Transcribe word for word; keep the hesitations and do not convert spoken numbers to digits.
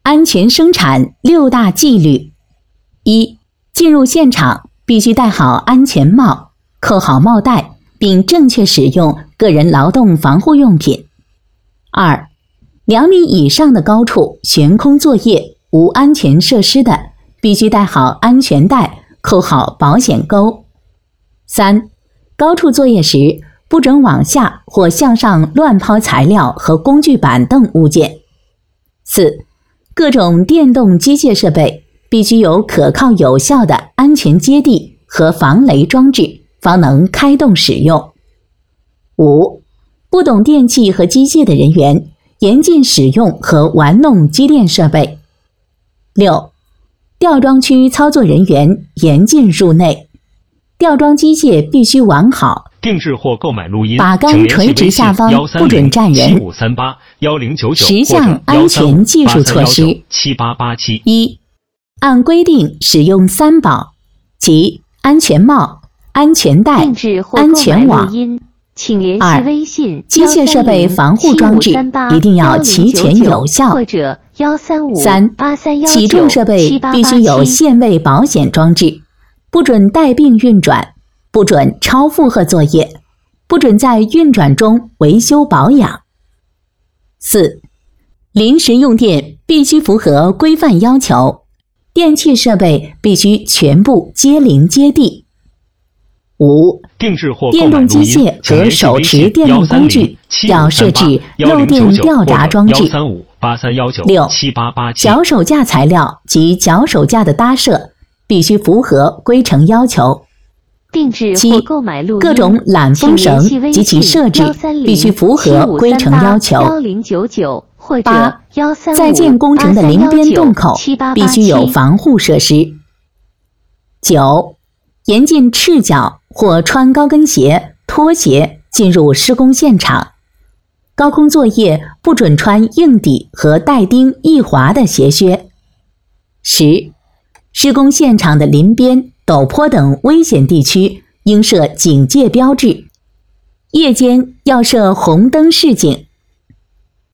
安全生产六大纪律：一、进入现场必须戴好安全帽，扣好帽带，并正确使用个人劳动防护用品。二、两米以上的高处悬空作业无安全设施的，必须戴好安全带，扣好保险钩。三、高处作业时不准往下或向上乱抛材料和工具板等物件。四、各种电动机械设备必须有可靠有效的安全接地和防雷装置，方能开动使用。五、不懂电气和机械的人员严禁使用和玩弄机电设备。六、吊装区操作人员严禁入内，吊装机械必须完好。 定制或购买录音， 把杆垂直下方不准站人。 七五三八幺零九九十项安全技术措施。 七八八七。 一、按规定使用三宝，即安全帽、安全带、安全网。 请联系微信。 二、机械设备防护装置一定要齐全有效。 或者幺三五三、 八三幺九起重设备必须有限位保险装置，不准带病运转，不准超负荷作业，不准在运转中维修保养。四、临时用电必须符合规范要求，电气设备必须全部接零接地。五、 定制或电动机械和手持电动工具要设置漏电调闸装置。六、脚手架材料及脚手架的搭设必须符合规程要求。 定制或购买录音， 各种缆风绳及其设置必须符合规程要求。八、在建工程的临边洞口必须有防护设施。九、严禁赤脚或穿高跟鞋、拖鞋进入施工现场。高空作业不准穿硬底和带钉易滑的鞋靴。十、施工现场的临边、陡坡等危险地区应设警戒标志，夜间要设红灯示警，